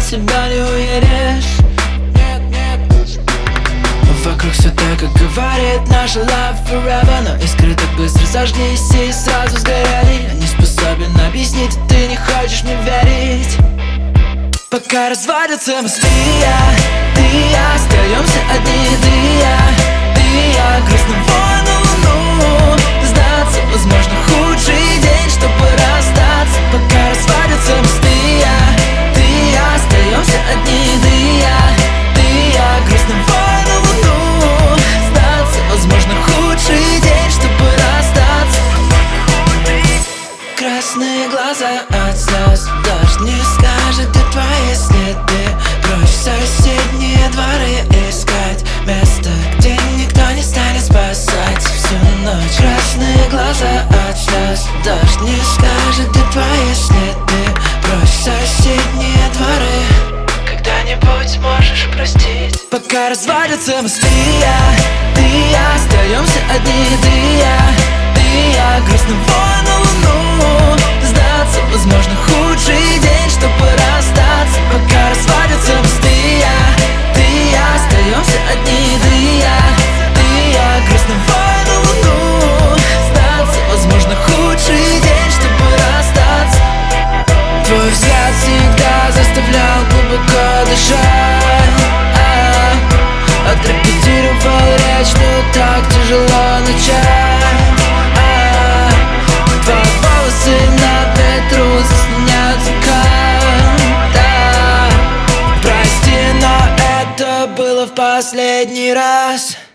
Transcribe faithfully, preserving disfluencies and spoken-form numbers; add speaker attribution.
Speaker 1: себя не уедешь. Вокруг все так, как говорит наша love forever, но искры так быстро зажглись и сразу сгорели. Я не способен объяснить, ты не хочешь мне верить. Пока развалится мосты, я, ты и я остаемся одни, ты и я, ты и я. Грустно на луну, сдаться, возможно, худший день, чтобы расстаться. Пока развалится мосты, я, ты и я остаемся одни, ты и я, ты и я. Грустно на луну, сдаться, возможно, худший день, чтобы расстаться. Красные глаза от слез, дождь не скажет, где твои следы. Прочь соседние дворы искать место, где никто не станет спасать всю ночь. Красные глаза от слез, дождь не скажет, где твои следы. Прочь соседние дворы, когда-нибудь сможешь простить. Пока развалится мосты, я, ты и я остаемся одни, ты и я, ты и я. Грустно на луну, сдаться, возможно, худший день, чтобы расстаться. Пока развалится мосты, я, ты и я остаемся одни, ты и я, ты и я. Грустно на луну, сдаться, возможно, худший день, чтобы расстаться. Твой взгляд всегда заставлял глубоко дышать, а, отрепетировал речь, но так тяжело начать, а, твои волосы на ветру заслоняют закат, а, прости, но это было в последний раз.